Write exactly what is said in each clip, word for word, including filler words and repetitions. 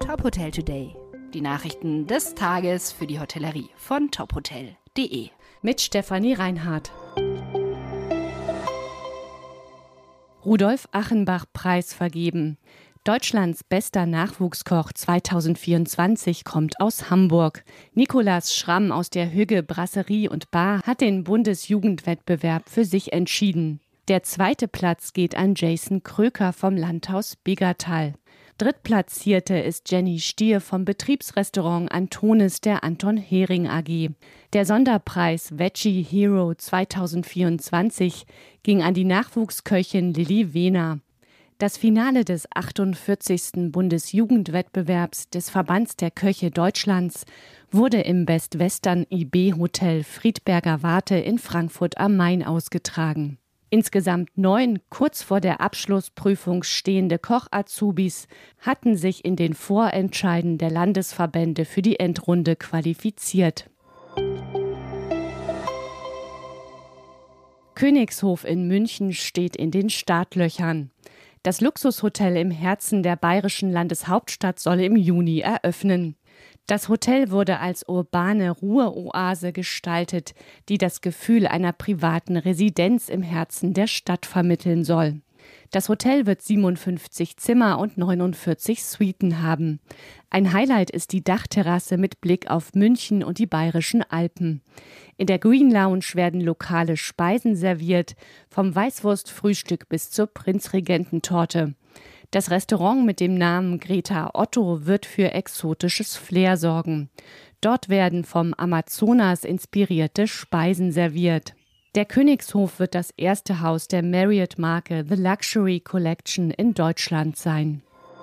Top Hotel Today. Die Nachrichten des Tages für die Hotellerie von top hotel punkt de. Mit Stefanie Reinhardt. Rudolf Achenbach-Preis vergeben. Deutschlands bester Nachwuchskoch zweitausendvierundzwanzig kommt aus Hamburg. Nikolaus Schramm aus der Hügge Brasserie und Bar hat den Bundesjugendwettbewerb für sich entschieden. Der zweite Platz geht an Jason Kröker vom Landhaus Biggertal. Drittplatzierte ist Jenny Stier vom Betriebsrestaurant Antonis der Anton Hering A G. Der Sonderpreis Veggie Hero zweitausendvierundzwanzig ging an die Nachwuchsköchin Lilly Wehner. Das Finale des achtundvierzigsten Bundesjugendwettbewerbs des Verbands der Köche Deutschlands wurde im Best Western I B Hotel Friedberger Warte in Frankfurt am Main ausgetragen. Insgesamt neun kurz vor der Abschlussprüfung stehende Koch-Azubis hatten sich in den Vorentscheiden der Landesverbände für die Endrunde qualifiziert. Königshof in München steht in den Startlöchern. Das Luxushotel im Herzen der bayerischen Landeshauptstadt soll im Juni eröffnen. Das Hotel wurde als urbane Ruheoase gestaltet, die das Gefühl einer privaten Residenz im Herzen der Stadt vermitteln soll. Das Hotel wird siebenundfünfzig Zimmer und neunundvierzig Suiten haben. Ein Highlight ist die Dachterrasse mit Blick auf München und die Bayerischen Alpen. In der Green Lounge werden lokale Speisen serviert, vom Weißwurstfrühstück bis zur Prinzregententorte. Das Restaurant mit dem Namen Greta Otto wird für exotisches Flair sorgen. Dort werden vom Amazonas inspirierte Speisen serviert. Der Königshof wird das erste Haus der Marriott-Marke The Luxury Collection in Deutschland sein.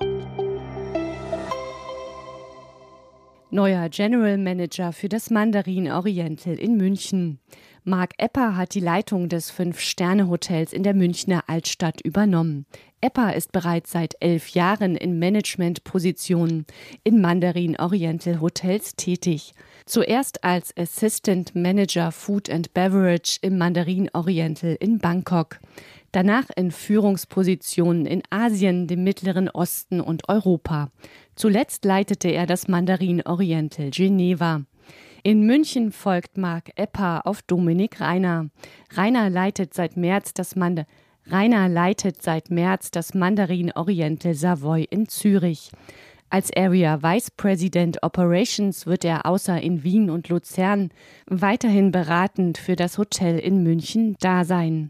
Neuer General Manager für das Mandarin Oriental in München. Marc Epper hat die Leitung des Fünf-Sterne-Hotels in der Münchner Altstadt übernommen. Epper ist bereits seit elf Jahren in Managementpositionen in Mandarin Oriental Hotels tätig. Zuerst als Assistant Manager Food and Beverage im Mandarin Oriental in Bangkok. Danach in Führungspositionen in Asien, dem Mittleren Osten und Europa. Zuletzt leitete er das Mandarin Oriental Geneva. In München folgt Marc Epper auf Dominik Reiner. Reiner leitet seit März das Mand- Reiner leitet seit März das Mandarin Oriental Savoy in Zürich. Als Area Vice President Operations wird er außer in Wien und Luzern weiterhin beratend für das Hotel in München da sein.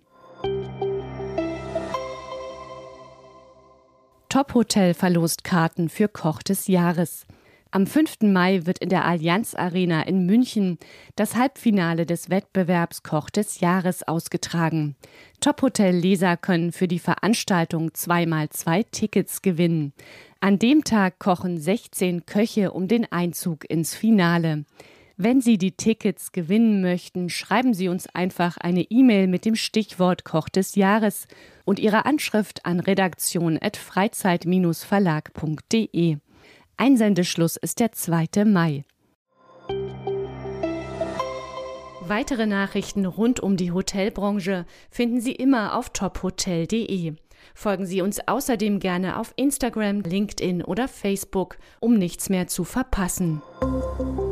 Top Hotel verlost Karten für Koch des Jahres. Am fünften Mai wird in der Allianz Arena in München das Halbfinale des Wettbewerbs Koch des Jahres ausgetragen. Top-Hotel-Leser können für die Veranstaltung zwei mal zwei Tickets gewinnen. An dem Tag kochen sechzehn Köche um den Einzug ins Finale. Wenn Sie die Tickets gewinnen möchten, schreiben Sie uns einfach eine E-Mail mit dem Stichwort Koch des Jahres und Ihre Anschrift an redaktion at freizeit verlag punkt de. Einsendeschluss ist der zweite Mai. Weitere Nachrichten rund um die Hotelbranche finden Sie immer auf top hotel punkt de. Folgen Sie uns außerdem gerne auf Instagram, LinkedIn oder Facebook, um nichts mehr zu verpassen.